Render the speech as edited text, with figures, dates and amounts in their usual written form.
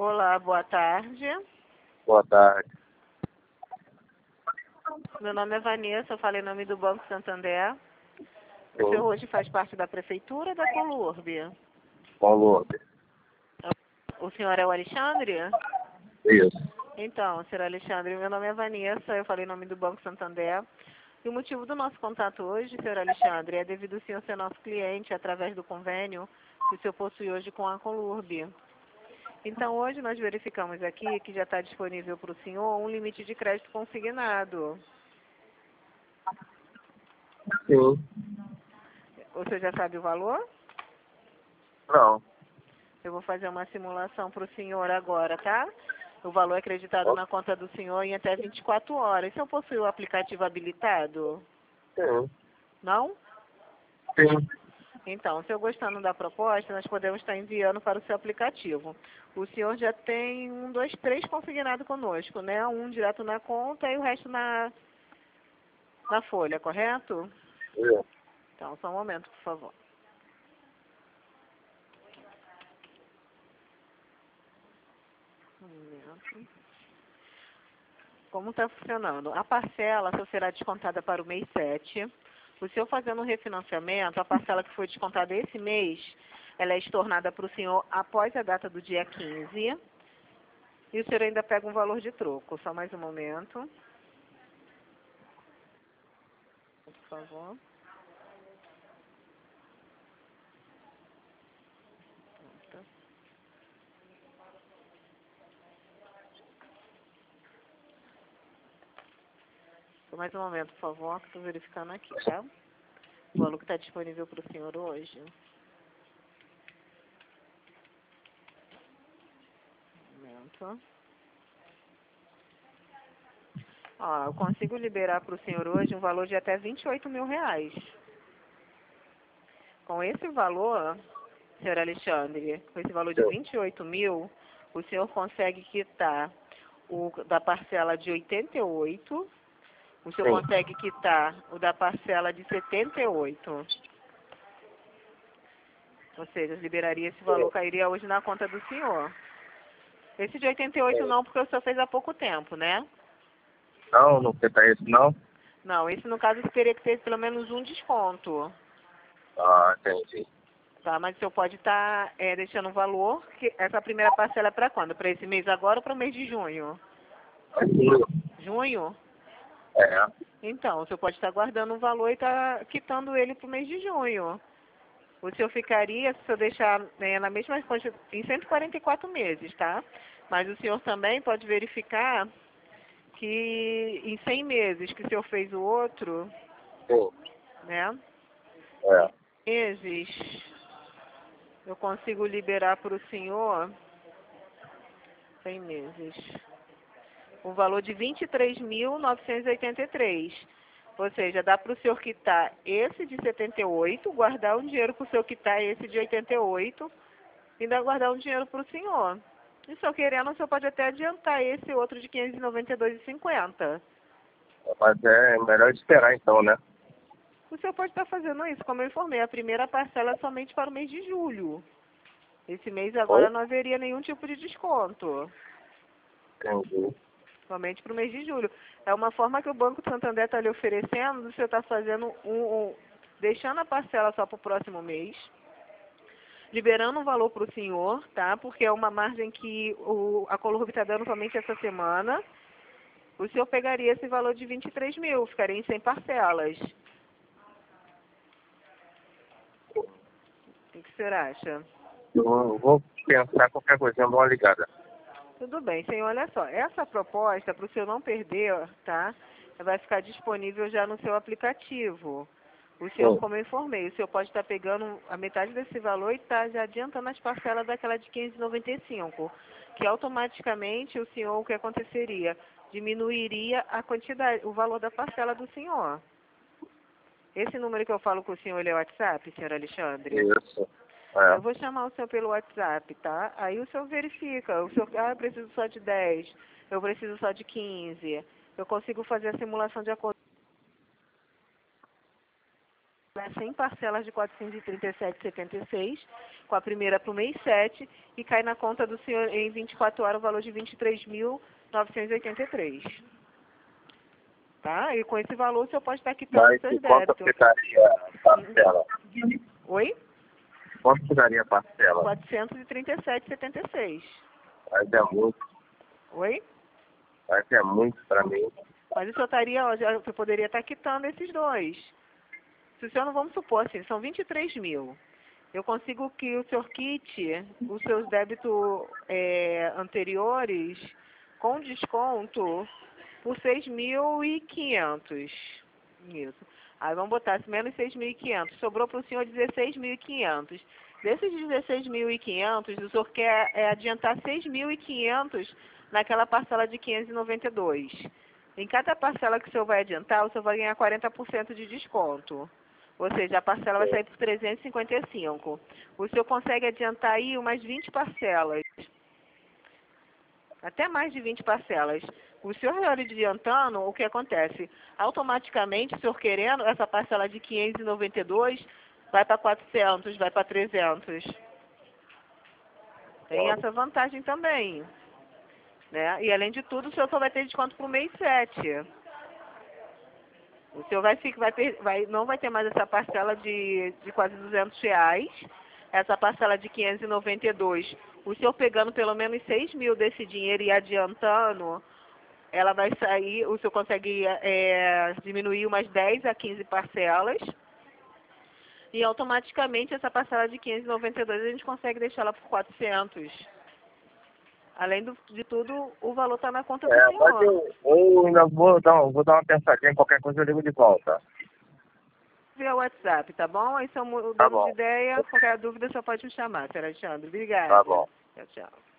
Olá, boa tarde. Boa tarde. Meu nome é Vanessa, eu falei em nome do Banco Santander. O Sim. senhor hoje faz parte da prefeitura da Colurbe? Paulo. O senhor é o Alexandre? Isso. Então, senhor Alexandre, meu nome é Vanessa, eu falei em nome do Banco Santander. E o motivo do nosso contato hoje, senhor Alexandre, é devido ao senhor ser nosso cliente através do convênio que o senhor possui hoje com a Colurbe. Então, hoje nós verificamos aqui que já está disponível para o senhor um limite de crédito consignado. Sim. O senhor já sabe o valor? Não. Eu vou fazer uma simulação para o senhor agora, tá? O valor é acreditado na conta do senhor em até 24 horas. O senhor possui o aplicativo habilitado? Sim. Não? Sim. Então, se eu gostando da proposta, nós podemos estar enviando para o seu aplicativo. O senhor já tem 1, 2, 3 consignado conosco, né? Um direto na conta e o resto na folha, correto? Sim. Então, só um momento, por favor. Um momento. Como está funcionando? A parcela só será descontada para o mês 7. O senhor fazendo um refinanciamento, a parcela que foi descontada esse mês, ela é estornada para o senhor após a data do dia 15. E o senhor ainda pega um valor de troco. Só mais um momento. Por favor. Só mais um momento, por favor, que estou verificando aqui, tá? O valor que está disponível para o senhor hoje. Um momento. Ó, eu consigo liberar para o senhor hoje um valor de até R$ 28 mil. Com esse valor, senhor Alexandre, com esse valor de 28 mil, o senhor consegue quitar o da parcela de 88, o senhor Sim. consegue quitar o da parcela de 78. Ou seja, liberaria esse valor, cairia hoje na conta do senhor. Esse de 88 não, porque o senhor fez há pouco tempo, né? Não, não tenta isso, não? Não, esse no caso teria que ter pelo menos um desconto. Ah, entendi. Tá, mas o senhor pode estar deixando um valor, que essa primeira parcela é para quando? Para esse mês agora ou para o mês de junho? Junho? É. Então, o senhor pode estar guardando um valor e estar quitando ele para o mês de junho. O senhor ficaria, se o senhor deixar na mesma quantidade, em 144 meses, tá? Mas o senhor também pode verificar que em 100 meses que o senhor fez o outro, Sim. né? É. Meses, eu consigo liberar para o senhor 100 meses. Um valor de 23.983. Ou seja, dá para o senhor quitar esse de 78, guardar um dinheiro para o senhor quitar esse de 88 e ainda guardar um dinheiro para o senhor. E se o senhor querendo, o senhor pode até adiantar esse outro de 592,50. Mas é melhor esperar então, né? O senhor pode estar fazendo isso, como eu informei, a primeira parcela é somente para o mês de julho. Esse mês agora não haveria nenhum tipo de desconto. Entendi. Somente para o mês de julho. É uma forma que o Banco Santander está lhe oferecendo, você está fazendo deixando a parcela só para o próximo mês, liberando um valor para o senhor, tá? Porque é uma margem que a Colurbe está dando somente essa semana. O senhor pegaria esse valor de 23 mil, ficaria em 100 parcelas. O que o senhor acha? Eu vou pensar qualquer coisinha, dou uma ligada. Tudo bem, senhor, olha só, essa proposta, para o senhor não perder, tá? Vai ficar disponível já no seu aplicativo. O senhor, Sim. como eu informei, o senhor pode estar pegando a metade desse valor e está já adiantando as parcelas daquela de 15,95, que automaticamente o senhor, o que aconteceria? Diminuiria a quantidade, o valor da parcela do senhor. Esse número que eu falo com o senhor, ele é o WhatsApp, senhor Alexandre? Isso. É. Eu vou chamar o senhor pelo WhatsApp, tá? Aí o senhor verifica. O senhor, eu preciso só de 10, eu preciso só de 15. Eu consigo fazer a simulação de acordo com 100 parcelas de R$ 437,76, com a primeira para o mês 7, e cai na conta do senhor em 24 horas o valor de R$ 23.983. Tá? E com esse valor o senhor pode estar quitando os Mas seus quanto débitos. ficaria a parcela? Oi? Quanto ficaria a parcela? R$ 437,76. Mas é muito, Oi? mas é muito para mim. Mas o senhor você poderia estar quitando esses dois. Se o senhor não, vamos supor assim, são 23 mil. Eu consigo que o senhor quite os seus débitos anteriores com desconto por 6.500. Isso. Aí vamos botar menos 6.500. Sobrou para o senhor 16.500. Desses 16.500, o senhor quer adiantar 6.500 naquela parcela de 592. Em cada parcela que o senhor vai adiantar, o senhor vai ganhar 40% de desconto. Ou seja, a parcela vai sair por 355. O senhor consegue adiantar aí umas 20 parcelas. Até mais de 20 parcelas. O senhor adiantando, o que acontece? Automaticamente, o senhor querendo, essa parcela de 592 vai para 400, vai para 300. Tem essa vantagem também. Né? E além de tudo, o senhor só vai ter desconto para o mês 7. O senhor não vai ter mais essa parcela de quase R$ 200. Essa parcela de 592. O senhor pegando pelo menos 6 mil desse dinheiro e adiantando, ela vai sair, o senhor consegue diminuir umas 10 a 15 parcelas. E automaticamente essa parcela de 592 a gente consegue deixá-la por 400. Além de tudo, o valor está na conta do senhor. Mas eu ainda vou dar uma pensadinha, qualquer coisa eu ligo de volta. Via WhatsApp, tá bom? Aí são mudando Tá bom. de ideia, qualquer dúvida só pode me chamar, Sr. Alexandre. Obrigada. Tá bom. Tchau, tchau.